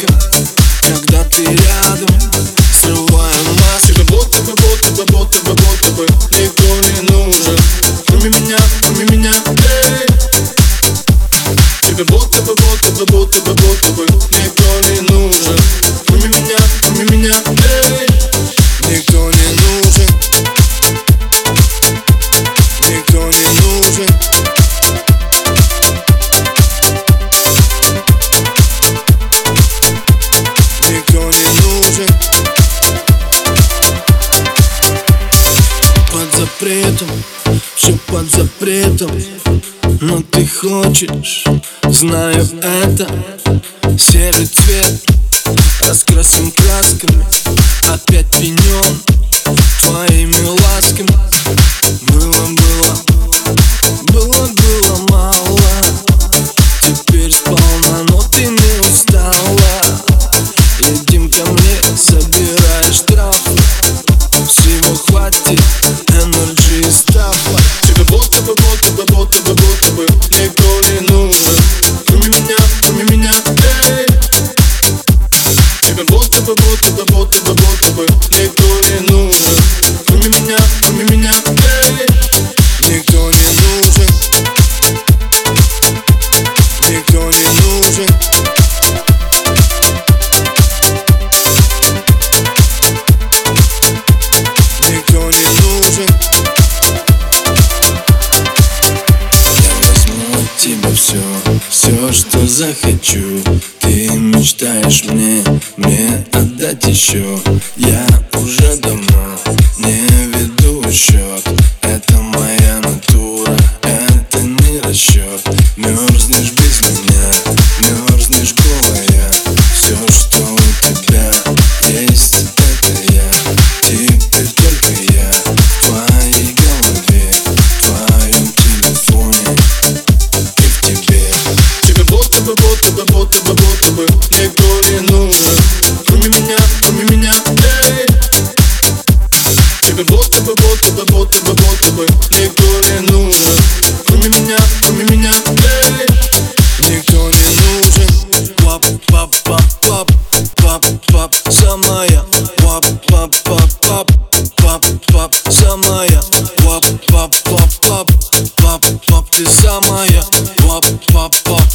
красками, когда ты рядом, срываем маски. Тебе будто бы никто не нужен, кроме меня, эй. Тебе будто бы никто не нужен, кроме меня, эй. Никто не нужен, никто не нужен. Никто не нужен. Под запретом, все под запретом, но ты хочешь, знаю это. Серый цвет раскрасим красками, опять пенен твоими ласками. Было мало, теперь сполна, но ты не устала. Едем ко мне, собирай штрафы, всего хватит энерджи и стафа. Тебе будто бы никто не нужен, кроме меня, эй. Тебе будто бы никто не нужен, кроме меня, эй. Никто не нужен, никто не нужен. Никто не нужен. Я возьму от тебя все, что захочу. Ты мечтаешь мне отдать еще. Я уже давно не веду счет. Это моя натура, это не расчет. Мерзнешь без меня, мерзнешь голая. Все, что у тебя есть, это я. Теперь только я в твоей голове, в твоем телефоне и в тебе. Тебе будто бы никто не нужен, кроме меня, эй. Тебе будто бы никто не нужен, кроме меня, эй. Никто не нужен. Пап, самая. Пап, самая. Пап, ты самая. Пап,